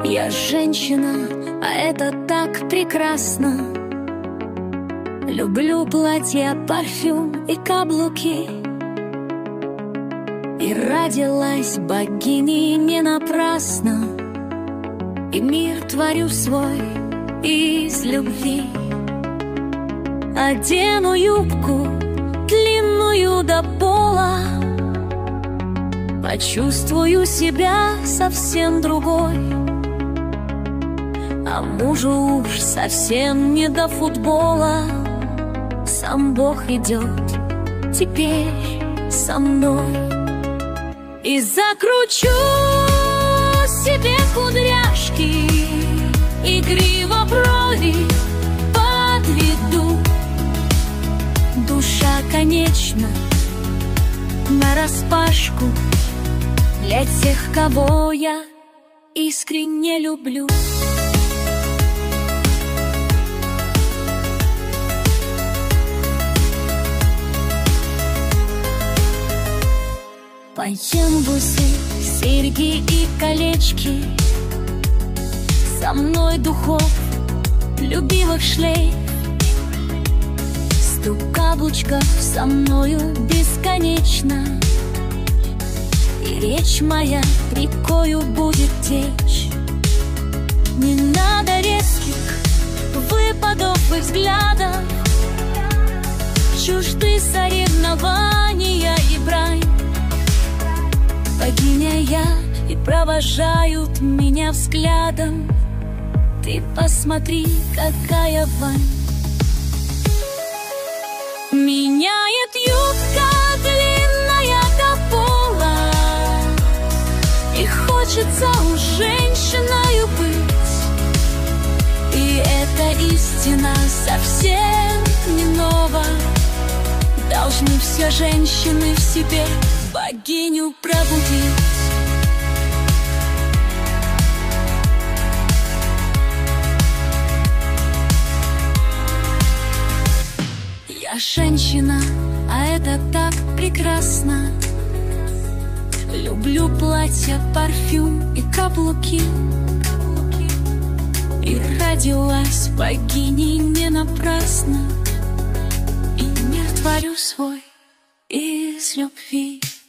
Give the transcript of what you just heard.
Я женщина, а это так прекрасно. Люблю платья, парфюм и каблуки. И родилась богиней не напрасно. И мир творю свой из любви. Одену юбку длинную до пола, почувствую себя совсем другой. А мужу уж совсем не до футбола. Сам Бог идет теперь со мной. И закручу себе кудряшки, игриво брови подведу. Душа, конечно, нараспашку для тех, кого я искренне люблю. Поем бусы, серьги и колечки, со мной духов любимых шлейф. Стук каблучков со мною бесконечно, и речь моя рекою будет течь. Не надо резких выпадов и взглядов, чужды соревнования и брань. Богиня я, и провожают меня взглядом. Ты посмотри, какая вонь. Меняет юбка длинная до пола, и хочется уж женщиною быть. И эта истина совсем не нова. Должны все женщины в себе богиню пробудить. Я женщина, а это так прекрасно. Люблю платья, парфюм и каблуки. И родилась богиней не напрасно. И мир творю свой из любви.